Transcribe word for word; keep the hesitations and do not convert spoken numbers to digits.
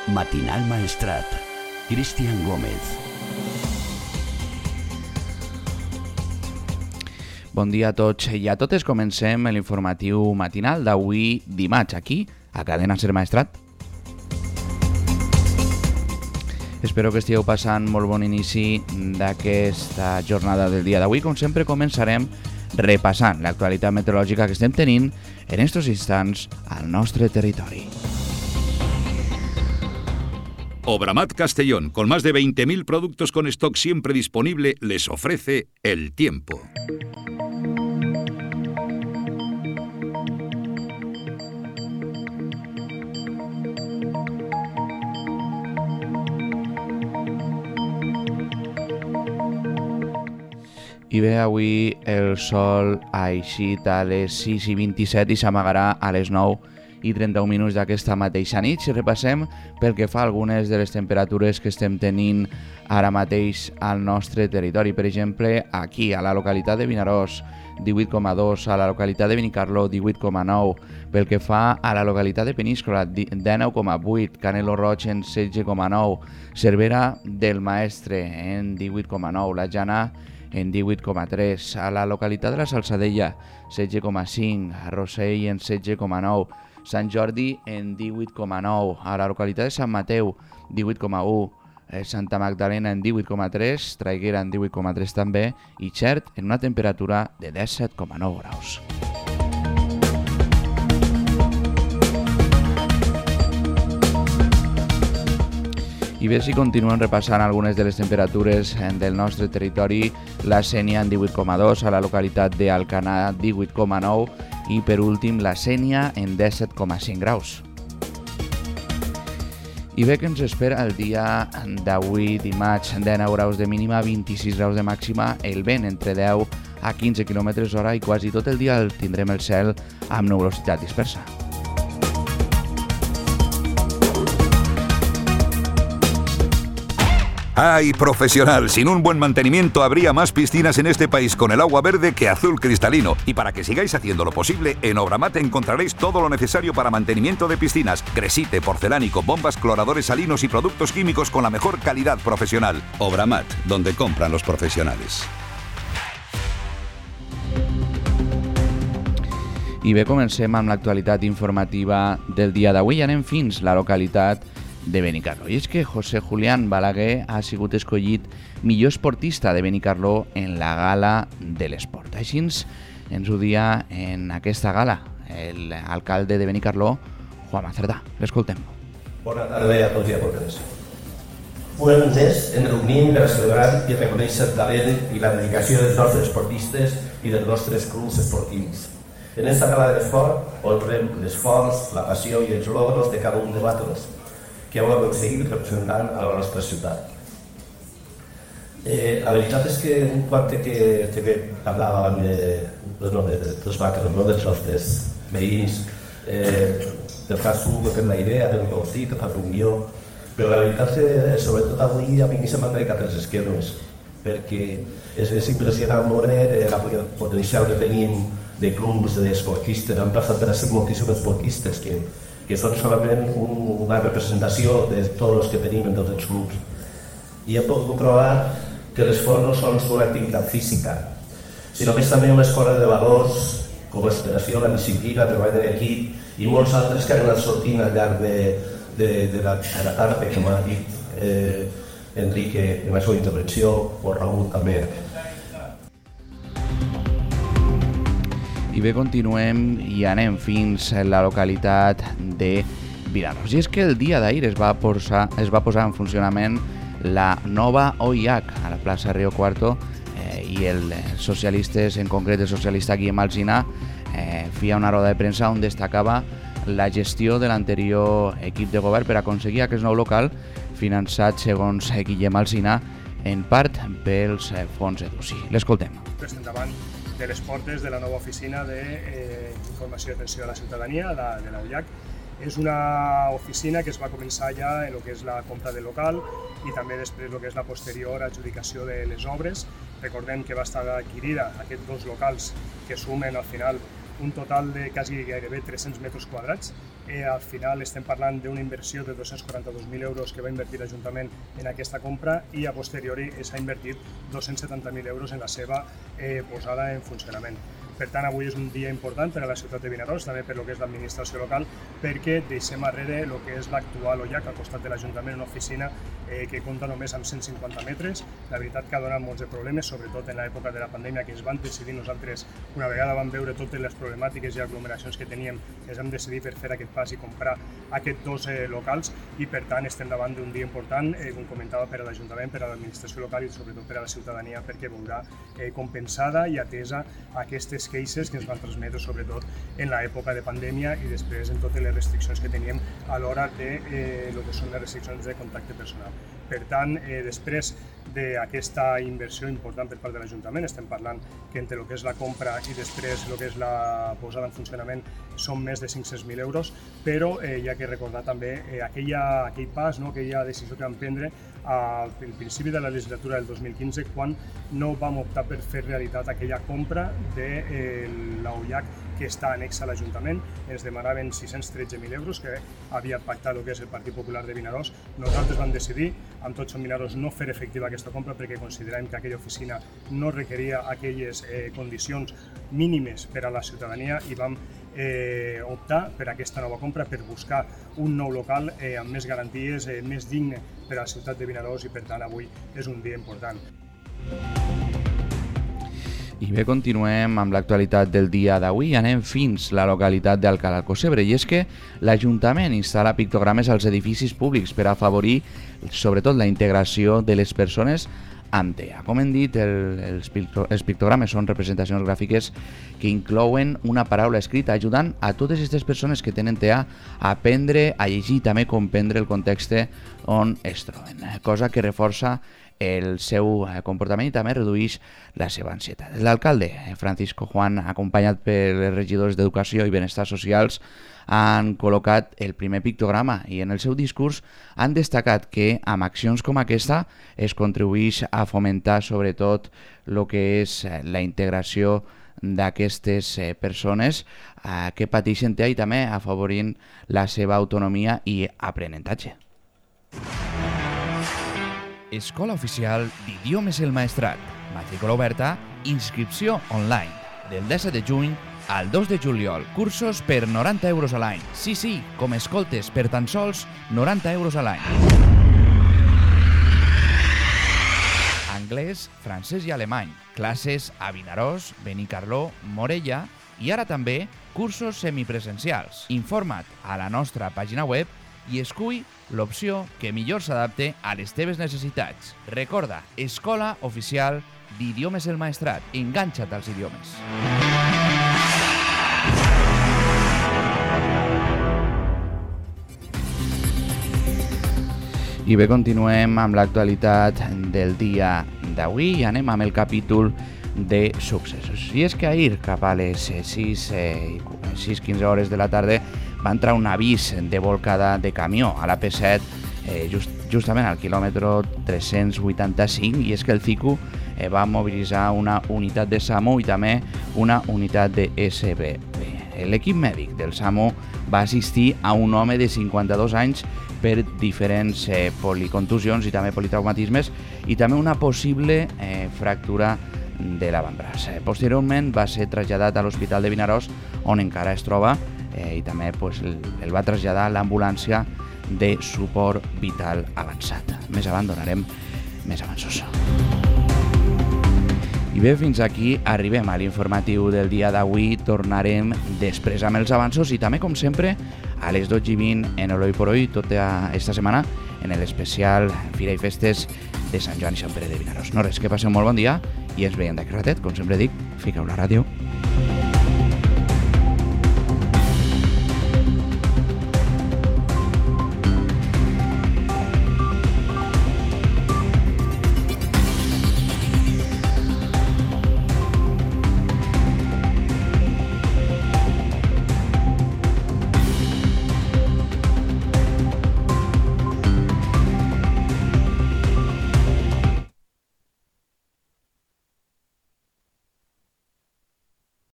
Matinal Maestrat. Cristian Gómez. Bon dia a tots i a totes. Comencem l'informatiu matinal d'avui dimarts, aquí, a Cadena Ser Maestrat. Espero que estigueu passant molt bon inici d'aquesta jornada del dia d'avui. Com sempre, començarem repassant l'actualitat meteorològica que estem tenint en estos instants al nostre territori. Obramat Castellón, con más de veinte mil productos con stock siempre disponible, les ofrece el tiempo. I bé, avui el sol ha eixit a les sis i vint-i-set i s'amagarà a les nou i trenta-un minuts d'aquesta mateixa nit. Si repassem pel que fa a algunes de les temperatures que estem tenint ara mateix al nostre territori. Per exemple, aquí, a la localitat de Vinaròs, divuit coma dos, a la localitat de Benicarló, divuit coma nou, pel que fa a la localitat de Peníscola, dinou coma vuit, Canelo Roig en setze coma nou, Cervera del Maestre en divuit coma nou, la Jana en divuit coma tres, a la localitat de la Salzadella, setze coma cinc, a Rossell en setze coma nou, Sant Jordi en divuit coma nou, a la localitat de Sant Mateu, divuit coma u, Santa Magdalena en divuit coma tres, Traiguera en divuit coma tres també, i Xert en una temperatura de disset coma nou graus. I bé, si continuem repassant algunes de les temperatures del nostre territori, la Sénia en divuit coma dos, a la localitat d'Alcanar divuit coma nou i per últim la Sénia en disset coma cinc graus. I bé, que ens espera el dia d'avui dimarts, dinou graus de mínima, vint-i-sis graus de màxima, el vent entre deu a quinze quilòmetres hora i quasi tot el dia el tindrem el cel amb nuvolositat dispersa. ¡Ay, profesional! Sin un buen mantenimiento habría más piscinas en este país con el agua verde que azul cristalino. Y para que sigáis haciendo lo posible, en Obramat encontraréis todo lo necesario para mantenimiento de piscinas. Gresite, porcelánico, bombas, cloradores salinos y productos químicos con la mejor calidad profesional. Obramat, donde compran los profesionales. I bé, comencem amb l'actualitat informativa del dia d'avui i anem fins la localitat de Benicarló. I és que José Julián Balaguer ha sigut escollit millor esportista de Benicarló en la gala de l'esport. Així ens ho dia en aquesta gala l'alcalde de Benicarló, Juanma Cerdà. L'escoltem. Bona tarda a tots i a totes. Un mes ens reunim per celebrar i reconèixer el talent i la dedicació dels nostres esportistes i dels nostres clubs esportius. En aquesta gala de l'esport honrem l'esforç, la passió i els logros de cada un de vosaltres que heu aconseguit representant a la nostra ciutat. Eh, la veritat és que un quant que, que parlàvem de, de, de, de, dels vaqueros, no? Dels nostres veïns, eh, del cas un, que és la idea, del negoci, que fa un guió, però la veritat és que, sobretot avui, a mi se m'han trencat els esquerdes, perquè és, és impressionant veure el potencial que tenim de clubs, d'esportistes. Han passat per a ser moltíssims esportistes que que són solament una representació de tots els que tenim en tots els clubs. I hem pogut comprovar que l'esport no sols una activitat física, sinó que és també una escola de valors, com l'aspiració, la disciplina, el treball en equip i molts altres que han anat sortint al llarg de, de, de, la, de la tarda, com ha dit eh, Enrique en la seva intervenció, o Raúl també. I bé, continuem i anem fins a la localitat de Vinaròs. I és que el dia d'ahir es va posar, es va posar en funcionament la nova O I H a la plaça Río Cuarto eh, i els socialistes, en concret el socialista Guillem Alsina, eh, feia una roda de premsa on destacava la gestió de l'anterior equip de govern per aconseguir aquest nou local finançat, segons Guillem Alsina, en part pels eh, fons EDUSI. L'escoltem. Presentaven de les portes de la nova oficina d'informació i atenció a la ciutadania de la O I H. És una oficina que es va començar ja en el que és la compra del local i també després el que és la posterior adjudicació de les obres. Recordem que va estar adquirida aquests dos locals que sumen al final un total de quasi gairebé tres-cents metres quadrats. Eh, al final estem parlant d'una inversió de dos-cents quaranta-dos mil euros que va invertir l'Ajuntament en aquesta compra i a posteriori s'ha invertit dos-cents setanta mil euros en la seva eh, posada en funcionament. Per tant, avui és un dia important per a la ciutat de Vinaròs, també per lo que és l'administració local, perquè deixem arrere el que és l'actual O J A C al costat de l'Ajuntament, una oficina eh, que compta només amb cent cinquanta metres. La veritat que ha donat molts de problemes, sobretot en l'època de la pandèmia, que es van decidir nosaltres, una vegada vam veure totes les problemàtiques i aglomeracions que teníem, ens vam decidir per fer aquest pas i comprar aquests dos eh, locals i per tant estem davant d'un dia important, eh, com comentava, per a l'Ajuntament, per a l'administració local i sobretot per a la ciutadania, perquè veurà eh, compensada i atesa aquestes queixes que ens van transmetre sobretot en l'època de pandèmia i després en totes les restriccions que teníem a l'hora de eh, lo que són les restriccions de contacte personal. Per tant, eh, després d'aquesta inversió important per part de l'Ajuntament, estem parlant que entre el que és la compra i després el que és la posada en funcionament són més de cinc-cents mil euros, però eh, hi ha que recordar també eh, aquella, aquell pas, no, aquella decisió que vam prendre al principi de la legislatura del dos mil quinze, quan no vam optar per fer realitat aquella compra de eh, la O J A C que està anexa a l'Ajuntament. Ens demanaven sis-cents tretze mil euros que havia pactat el que és el Partit Popular de Vinaròs. Nosaltres vam decidir, amb Tots som Vinaròs, no fer efectiva aquesta compra perquè consideràvem que aquella oficina no requeria aquelles eh, condicions mínimes per a la ciutadania i vam eh, optar per aquesta nova compra, per buscar un nou local eh, amb més garanties, eh, més digne per a la ciutat de Vinaròs i per tant avui és un dia important. I bé, continuem amb l'actualitat del dia d'avui i anem fins a la localitat d'Alcalá de Cocebre. I és que l'Ajuntament instal·la pictogrames als edificis públics per afavorir sobretot la integració de les persones amb T E A. Com hem dit, el, els, picto, els pictogrames són representacions gràfiques que inclouen una paraula escrita ajudant a totes aquestes persones que tenen T E A a aprendre, a llegir i també comprendre el context on es troben, cosa que reforça el seu comportament i també redueix la seva ansietat. L'alcalde, Francisco Juan, acompanyat per els regidors d'Educació i Benestar Socials, han col·locat el primer pictograma i en el seu discurs han destacat que amb accions com aquesta es contribueix a fomentar sobretot el que és la integració d'aquestes persones que pateixen T E A i també afavorint la seva autonomia i aprenentatge. Escola Oficial d'Idiomes El Maestrat. Matrícula oberta, inscripció online. Del disset de juny al dos de juliol. Cursos per noranta euros a l'any. Sí, sí, com escoltes, per tan sols noranta euros a l'any. Anglès, francès i alemany. Classes a Vinaròs, Benicarló, Morella i ara també cursos semipresencials. Informa't a la nostra pàgina web i escull l'opció que millor s'adapte a les teves necessitats. Recorda, Escola Oficial d'Idiomes El Maestrat. Enganxa't als idiomes. I bé, continuem amb l'actualitat del dia d'avui i anem amb el capítol de successos. I és que ahir, cap a les sis quinze hores de la tarda, va entrar un avís de volcada de camió a la P set eh, just, justament al quilòmetre tres-cents vuitanta-cinc i és que el C I C U eh, va mobilitzar una unitat de SAMU i també una unitat de S B B. L'equip mèdic del SAMU va assistir a un home de cinquanta-dos anys per diferents eh, policontusions i també politraumatismes i també una possible eh, fractura de l'avantbraç. Posteriorment va ser traslladat a l'Hospital de Vinaròs on encara es troba eh, i també pues, el, el va traslladar a l'ambulància de suport vital avançat. Més avant donarem més avanços. I bé, fins aquí arribem a l'informatiu del dia d'avui. Tornarem després amb els avanços i també, com sempre, a les dotze i vint en Eloi por Hoy, tota esta setmana, en l'especial Fira i Festes de Sant Joan i Sant Pere de Vinaròs. No res, que passeu un molt bon dia i ens veiem d'aquest ratet. Com sempre dic, fiqueu la ràdio